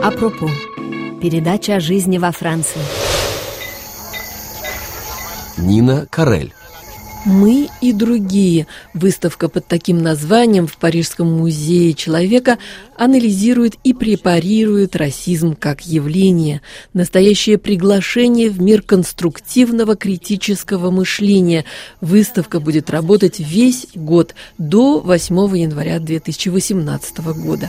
Апропо. Передача о жизни во Франции. Нина Карель. «Мы и другие». Выставка под таким названием в Парижском музее человека анализирует и препарирует расизм как явление. Настоящее приглашение в мир конструктивного критического мышления. Выставка будет работать весь год до 8 января 2018 года.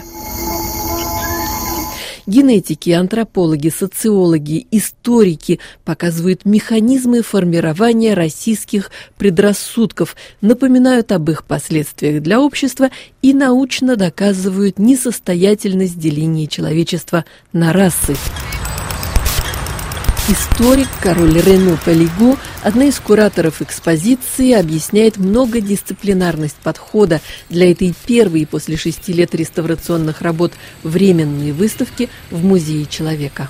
Генетики, антропологи, социологи, историки показывают механизмы формирования расистских предрассудков, напоминают об их последствиях для общества и научно доказывают несостоятельность деления человечества на расы. Историк Кароль Рено Пелиго, одна из кураторов экспозиции, объясняет многодисциплинарность подхода для этой первой после 6 лет реставрационных работ временной выставки в Музее человека.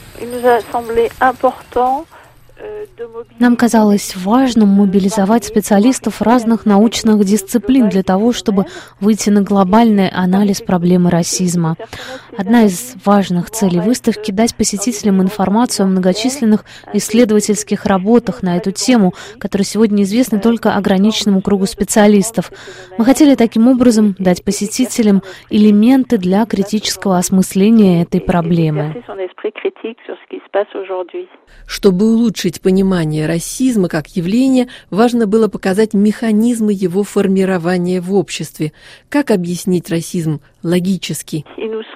Нам казалось важным мобилизовать специалистов разных научных дисциплин для того, чтобы выйти на глобальный анализ проблемы расизма. Одна из важных целей выставки — дать посетителям информацию о многочисленных исследовательских работах на эту тему, которые сегодня известны только ограниченному кругу специалистов. Мы хотели таким образом дать посетителям элементы для критического осмысления этой проблемы. Чтобы улучшить понимание расизма как явления, важно было показать механизмы его формирования в обществе. Как объяснить расизм логически?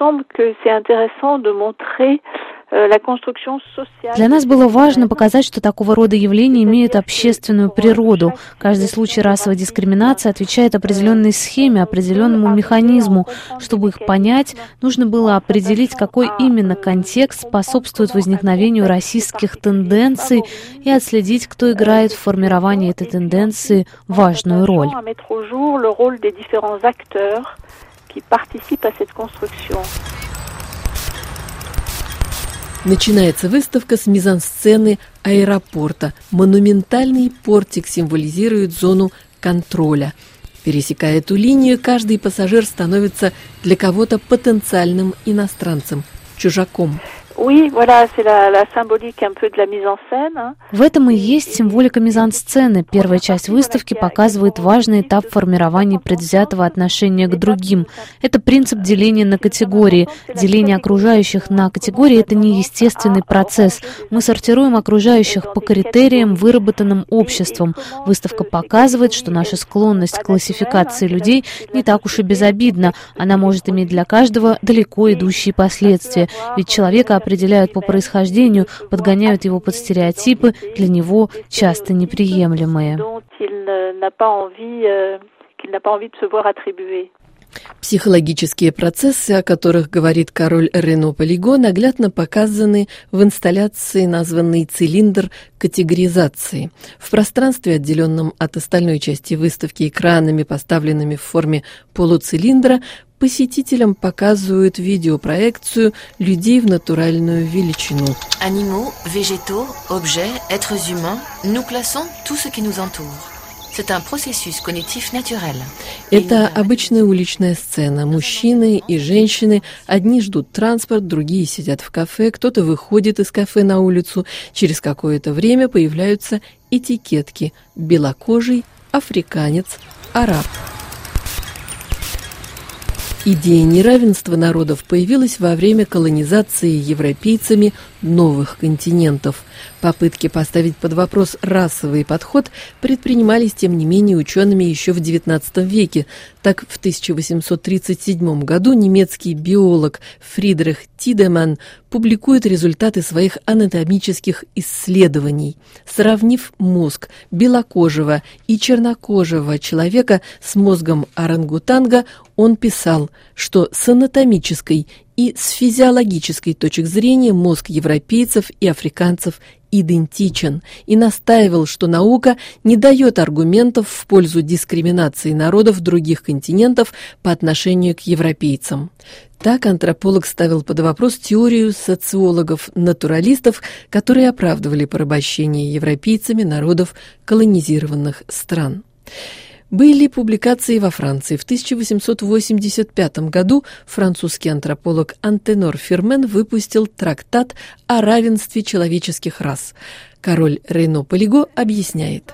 Для нас было важно показать, что такого рода явления имеют общественную природу. Каждый случай расовой дискриминации отвечает определенной схеме, определенному механизму. Чтобы их понять, нужно было определить, какой именно контекст способствует возникновению расистских тенденций и отследить, кто играет в формировании этой тенденции важную роль. Начинается выставка с мизансцены аэропорта. Монументальный портик символизирует зону контроля. Пересекая эту линию, каждый пассажир становится для кого-то потенциальным иностранцем, чужаком. В этом и есть символика мизансцены. Первая часть выставки показывает важный этап формирования предвзятого отношения к другим. Это принцип деления на категории. Деление окружающих на категории — это не естественный процесс. Мы сортируем окружающих по критериям, выработанным обществом. Выставка показывает, что наша склонность к классификации людей не так уж и безобидна. Она может иметь для каждого далеко идущие последствия. Ведь человека определяют по происхождению, подгоняют его под стереотипы, для него часто неприемлемые. Психологические процессы, о которых говорит Кароль Рено Пелиго, наглядно показаны в инсталляции, названной «Цилиндр категоризации». В пространстве, отделенном от остальной части выставки экранами, поставленными в форме полуцилиндра, посетителям показывают видеопроекцию людей в натуральную величину. Animaux, végétaux, objets, êtres humains, nous classons tout ce qui nous entoure. C'est un processus cognitif naturel. Это обычная уличная сцена. Мужчины и женщины, одни ждут транспорт, другие сидят в кафе, кто-то выходит из кафе на улицу. Через какое-то время появляются этикетки: белокожий, африканец, араб. Идея неравенства народов появилась во время колонизации европейцами новых континентов. Попытки поставить под вопрос расовый подход предпринимались, тем не менее, учеными еще в XIX веке. Так, в 1837 году немецкий биолог Фридрих Тидеман публикует результаты своих анатомических исследований. Сравнив мозг белокожего и чернокожего человека с мозгом орангутанга, он писал, что с анатомической и с физиологической точек зрения мозг европейцев и африканцев идентичен, и настаивал, что наука не дает аргументов в пользу дискриминации народов других континентов по отношению к европейцам. Так антрополог ставил под вопрос теорию социологов-натуралистов, которые оправдывали порабощение европейцами народов колонизированных стран. Были публикации во Франции. В 1885 году французский антрополог Антенор Фирмен выпустил трактат о равенстве человеческих рас. Король Рейно Полиго объясняет.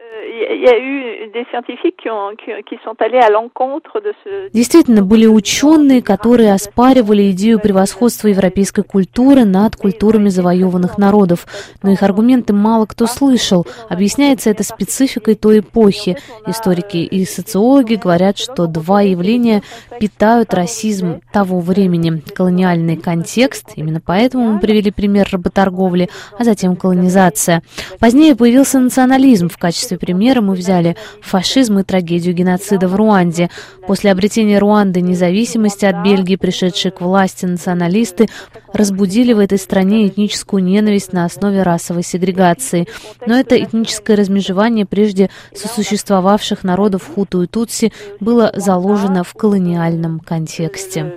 Действительно, были ученые, которые оспаривали идею превосходства европейской культуры над культурами завоеванных народов. Но их аргументы мало кто слышал. Объясняется это спецификой той эпохи. Историки и социологи говорят, что два явления питают расизм того времени. Колониальный контекст, именно поэтому мы привели пример работорговли, а затем колонизация. Позднее появился национализм. В качестве примера мы взяли фашизм и трагедию геноцида в Руанде. После обретения Руанды независимости от Бельгии, пришедшие к власти националисты, разбудили в этой стране этническую ненависть на основе расовой сегрегации. Но это этническое размежевание прежде сосуществовавших народов хуту и тутси было заложено в колониальном контексте.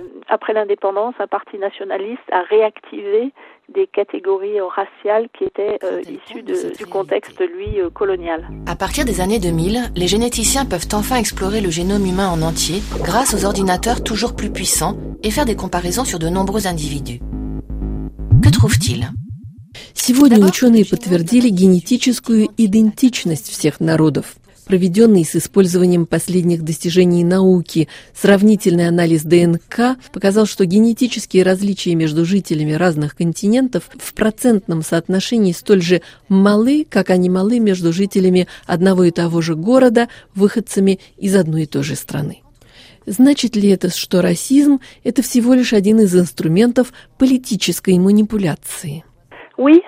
Des catégories raciales qui étaient issues du contexte, lui, colonial. À partir des années 2000, les généticiens peuvent enfin explorer le génome humain en entier grâce aux ordinateurs toujours plus puissants et faire des comparaisons sur de nombreux individus. Que trouvent-ils? Сегодня ученые подтвердили генетическую идентичность всех народов. Проведенный с использованием последних достижений науки сравнительный анализ ДНК показал, что генетические различия между жителями разных континентов в процентном соотношении столь же малы, как они малы между жителями одного и того же города, выходцами из одной и той же страны. Значит ли это, что расизм – это всего лишь один из инструментов политической манипуляции? Oui.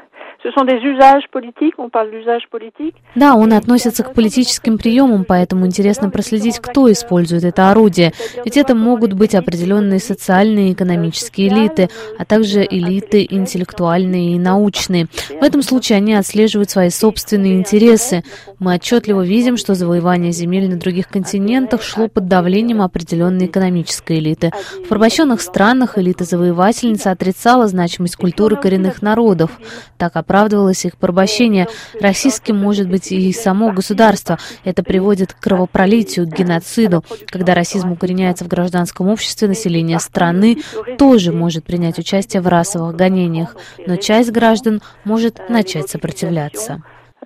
Да, он относится к политическим приемам, поэтому интересно проследить, кто использует это орудие. Ведь это могут быть определенные социальные и экономические элиты, а также элиты интеллектуальные и научные. В этом случае они отслеживают свои собственные интересы. Мы отчетливо видим, что завоевание земель на других континентах шло под давлением определенной экономической элиты. В порабощенных странах элита-завоевательница отрицала значимость культуры коренных народов. Так оправдывалось их порабощение. Расистским может быть и само государство. Это приводит к кровопролитию, к геноциду. Когда расизм укореняется в гражданском обществе, население страны тоже может принять участие в расовых гонениях, но часть граждан может начать сопротивляться.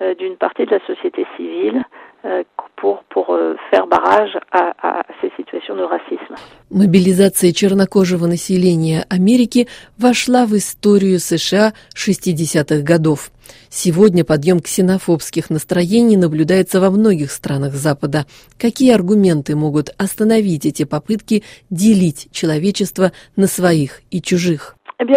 Мобилизация чернокожего населения Америки вошла в историю США 60-х годов. Сегодня подъем ксенофобских настроений наблюдается во многих странах Запада. Какие аргументы могут остановить эти попытки делить человечество на своих и чужих?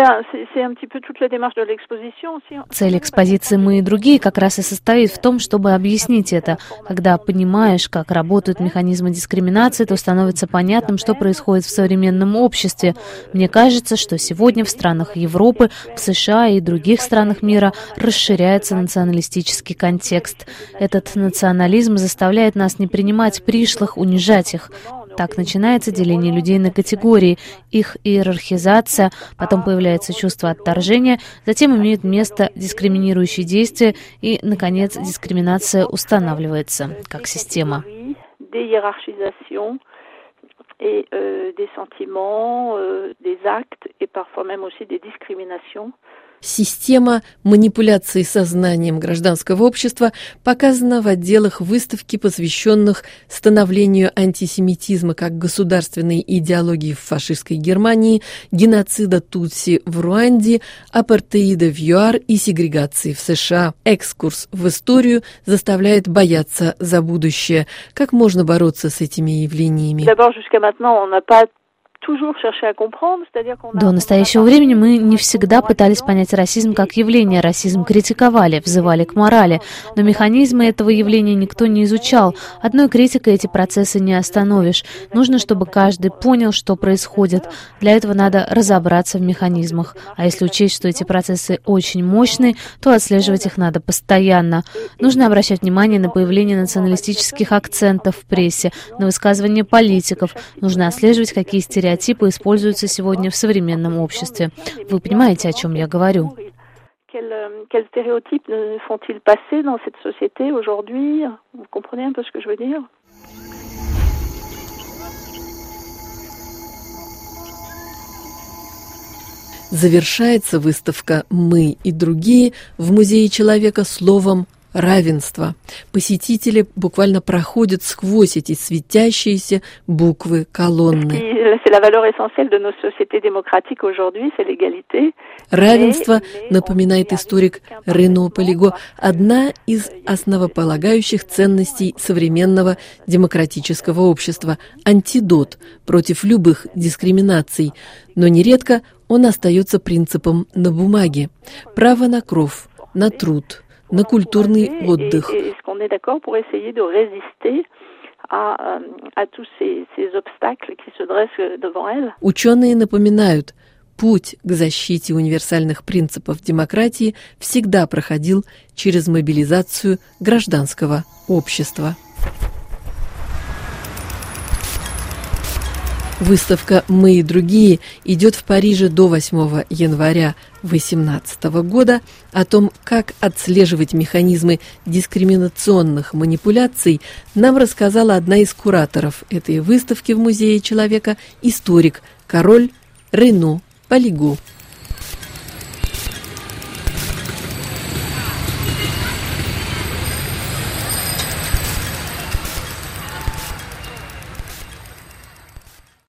Цель экспозиции «Мы и другие» как раз и состоит в том, чтобы объяснить это. Когда понимаешь, как работают механизмы дискриминации, то становится понятным, что происходит в современном обществе. Мне кажется, что сегодня в странах Европы, в США и других странах мира расширяется националистический контекст. Этот национализм заставляет нас не принимать пришлых, унижать их. Так начинается деление людей на категории, их иерархизация, потом появляется чувство отторжения, затем имеют место дискриминирующие действия и, наконец, дискриминация устанавливается как система. Система манипуляции сознанием гражданского общества показана в отделах выставки, посвященных становлению антисемитизма как государственной идеологии в фашистской Германии, геноцида Тутси в Руанде, апартеида в ЮАР и сегрегации в США. Экскурс в историю заставляет бояться за будущее. Как можно бороться с этими явлениями? До настоящего времени мы не всегда пытались понять расизм как явление. Расизм критиковали, взывали к морали. Но механизмы этого явления никто не изучал. Одной критикой эти процессы не остановишь. Нужно, чтобы каждый понял, что происходит. Для этого надо разобраться в механизмах. А если учесть, что эти процессы очень мощные, то отслеживать их надо постоянно. Нужно обращать внимание на появление националистических акцентов в прессе, на высказывания политиков. Нужно отслеживать, какие стереотипы используются сегодня в современном обществе. Вы понимаете, о чем я говорю? Quels stéréotypes font-ils passer dans cette société aujourd'hui? Vous comprenez un peu ce que je veux dire? Завершается выставка «Мы и другие» в Музее человека словом «равенство». Посетители буквально проходят сквозь эти светящиеся буквы колонны. Равенство, напоминает историк Рено Полиго, одна из основополагающих ценностей современного демократического общества, антидот против любых дискриминаций, но нередко он остается принципом на бумаге. Право на кров, на труд, на культурный отдых. Ученые напоминают, путь к защите универсальных принципов демократии всегда проходил через мобилизацию гражданского общества. Выставка «Мы и другие» идет в Париже до 8 января 2018 года. О том, как отслеживать механизмы дискриминационных манипуляций, нам рассказала одна из кураторов этой выставки в Музее человека, историк Кароль Рено Полиго.